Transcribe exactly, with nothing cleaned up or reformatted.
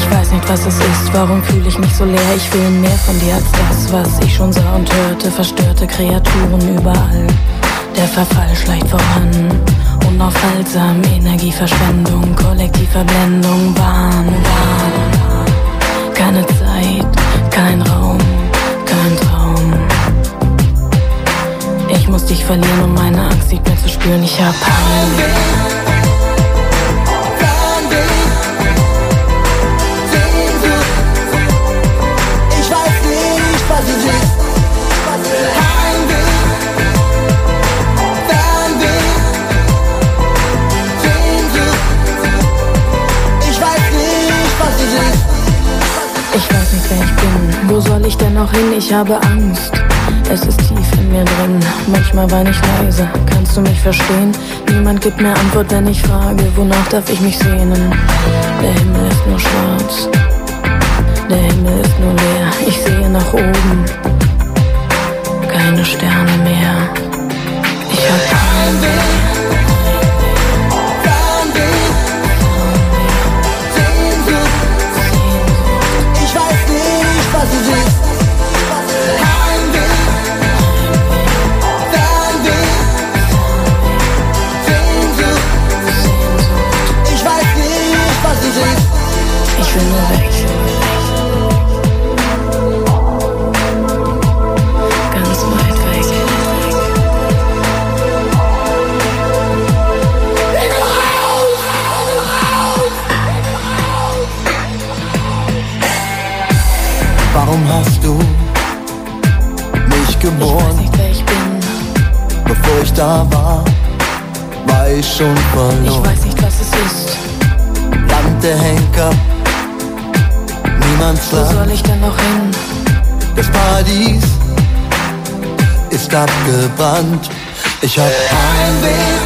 Ich weiß nicht, was es ist, warum fühle ich mich so leer? Ich will mehr von dir als das, was ich schon sah und hörte. Verstörte Kreaturen überall, der Verfall schleicht voran. Unaufhaltsam, Energieverschwendung, Kollektivverblendung, Wahn, Wahn. Keine Zeit, kein Raum, kein Traum. Ich muss dich verlieren, um meine Angst nicht mehr zu spüren. Ich hab Heimweh. Ich weiß nicht, wer ich bin, wo soll ich denn noch hin? Ich habe Angst, es ist tief in mir drin. Manchmal weine ich leise, kannst du mich verstehen? Niemand gibt mir Antwort, wenn ich frage, wonach darf ich mich sehnen? Der Himmel ist nur schwarz, der Himmel ist nur leer. Ich sehe nach oben, keine Sterne mehr. Ich hab Heimweh. Ich will nur weg. Ganz weit weg. Warum hast du mich geboren? Ich weiß nicht, wer ich bin. Bevor ich da war, war ich schon verloren. Ich weiß nicht, was es ist. Land der Henker, niemands Wo Land. soll ich denn noch hin? Das Paradies ist abgebrannt. Ich hab Heimweh.